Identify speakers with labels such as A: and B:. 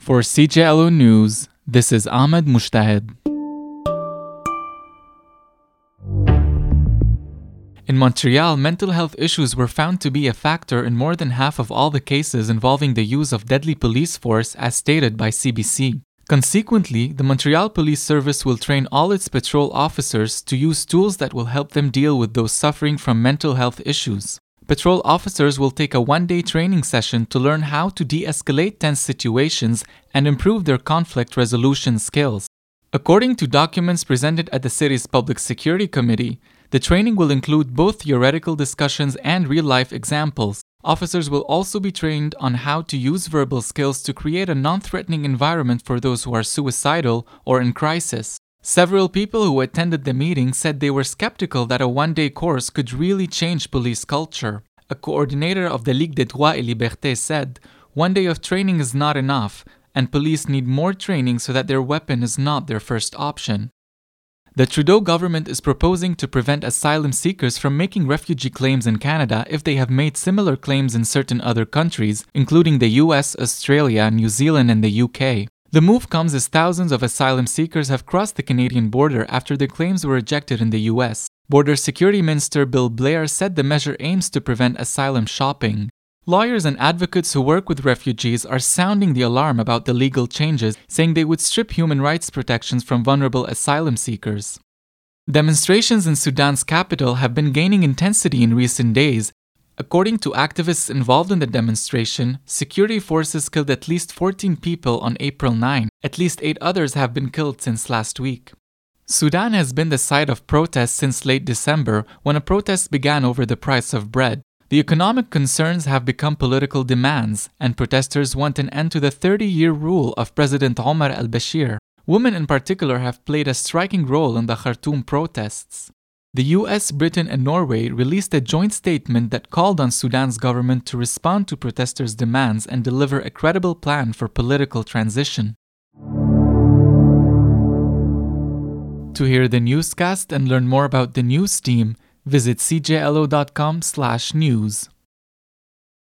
A: For CJLO News, this is Ahmed Mujtahid. In Montreal, mental health issues were found to be a factor in more than half of all the cases involving the use of deadly police force, as stated by CBC. Consequently, the Montreal Police Service will train all its patrol officers to use tools that will help them deal with those suffering from mental health issues. Patrol officers will take a one-day training session to learn how to de-escalate tense situations and improve their conflict resolution skills. According to documents presented at the city's Public Security Committee, the training will include both theoretical discussions and real-life examples. Officers will also be trained on how to use verbal skills to create a non-threatening environment for those who are suicidal or in crisis. Several people who attended the meeting said they were skeptical that a one-day course could really change police culture. A coordinator of the Ligue des Droits et Libertés said, "One day of training is not enough, and police need more training so that their weapon is not their first option." The Trudeau government is proposing to prevent asylum seekers from making refugee claims in Canada if they have made similar claims in certain other countries, including the US, Australia, New Zealand, and the UK. The move comes as thousands of asylum seekers have crossed the Canadian border after their claims were rejected in the US. Border Security Minister Bill Blair said the measure aims to prevent asylum shopping. Lawyers and advocates who work with refugees are sounding the alarm about the legal changes, saying they would strip human rights protections from vulnerable asylum seekers. Demonstrations in Sudan's capital have been gaining intensity in recent days. According to activists involved in the demonstration, security forces killed at least 14 people on April 9. At least 8 others have been killed since last week. Sudan has been the site of protests since late December, when a protest began over the price of bread. The economic concerns have become political demands, and protesters want an end to the 30-year rule of President Omar al-Bashir. Women in particular have played a striking role in the Khartoum protests. The US, Britain, and Norway released a joint statement that called on Sudan's government to respond to protesters' demands and deliver a credible plan for political transition. To hear the newscast and learn more about the news team, visit cjlo.com/news.